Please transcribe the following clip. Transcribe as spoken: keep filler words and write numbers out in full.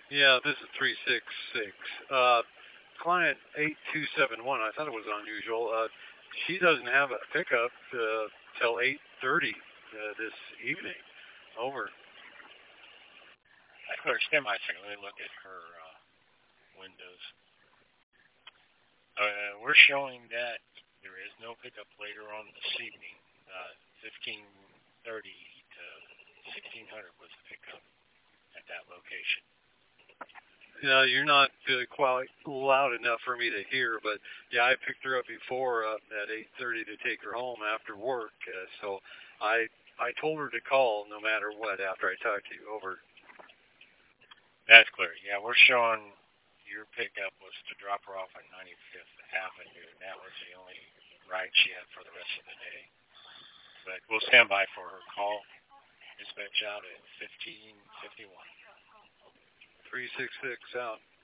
Yeah, this is three six six. Uh, client eight two seven one. I thought it was unusual. Uh, she doesn't have a pickup uh, till eight thirty uh, this evening. Over. I clear stand by a second. Let me look at her uh, windows. Uh, we're showing that there is no pickup later on this evening. Uh, fifteen thirty to sixteen hundred was the pickup at that location. Yeah, you're not uh, quite loud enough for me to hear, but yeah, I picked her up before uh, at eight thirty to take her home after work. Uh, so I I told her to call no matter what after I talked to you. Over. That's clear. Yeah, we're showing your pickup was to drop her off at ninety-fifth Avenue, and that was the only ride she had for the rest of the day. But we'll stand by for her call. Dispatch out at fifteen fifty-one. three six six out.